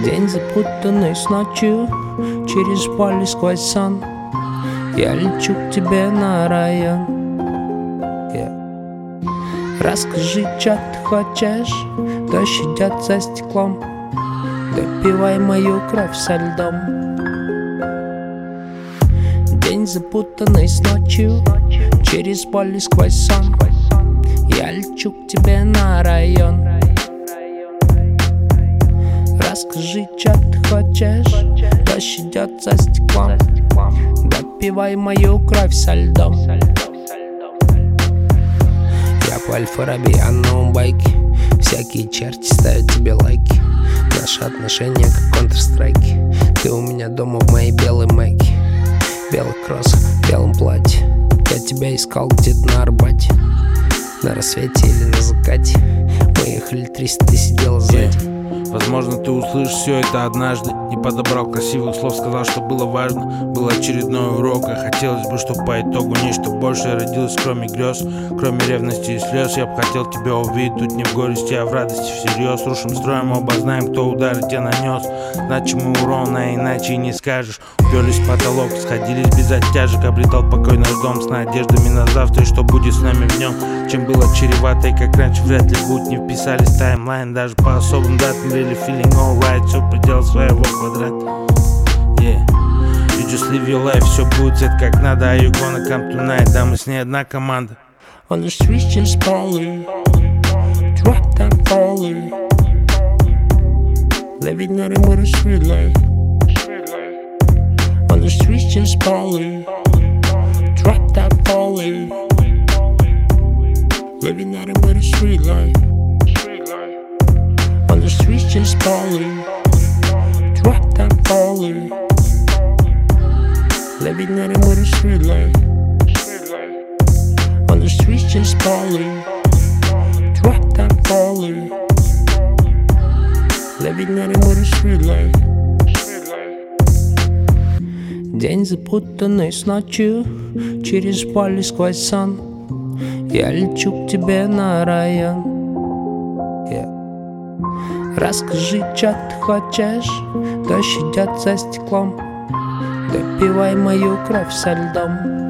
День запутанный с ночью, через поле сквозь сон. Я лечу к тебе на район. Расскажи, что ты хочешь. Дождь идет за стеклом. Допивай мою кровь со льдом. День запутанный с ночью, через поле сквозь сон. Я лечу к тебе на район. Расскажи, что ты хочешь. Дождь идет за стеклом. Допивай мою кровь со льдом. Я по Аль-Фараби, я на новом байке. Всякие черти ставят тебе лайки. Наши отношения как Counter-Strike. Ты у меня дома в моей белой майке, белых кроссах, в белом платье. Я тебя искал где-то на Арбате, на рассвете или на закате. Мы ехали 300, ты сидела сзади. Возможно, ты услышишь все это однажды. Не подобрал красивых слов, сказал, что было важно. Был очередной урок, а хотелось бы, чтобы по итогу нечто большее родилось, кроме грез, кроме ревности и слез. Я бы хотел тебя увидеть тут не в горести, а в радости всерьез. Рушим строим, оба знаем, кто удары тебе нанес. Значимый урон, а иначе и не скажешь. Уперлись в потолок, сходились без оттяжек. Обретал покой наш дом с надеждами на завтра и что будет с нами в нем. Чем было чревато и как раньше вряд ли будет. Не вписались в таймлайн даже по особым датам. Really feeling alright, все предел своего квадрата. Yeah, you just live your life, все будет цвет как надо. А you gonna come tonight, да мы с ней одна команда. On the streets just balling, drop that falling, living nothing but a street life. On the streets just balling, drop that falling, living nothing but a street life. On the streets just balling, drop that falling, living nothing but a street life. On the streets just balling, drop that falling, living nothing but a street life. День запутанный с ночью, через поле сквозь сон. Я лечу к тебе на район. Расскажи, что ты хочешь. Дождь идет за стеклом. Допивай мою кровь со льдом.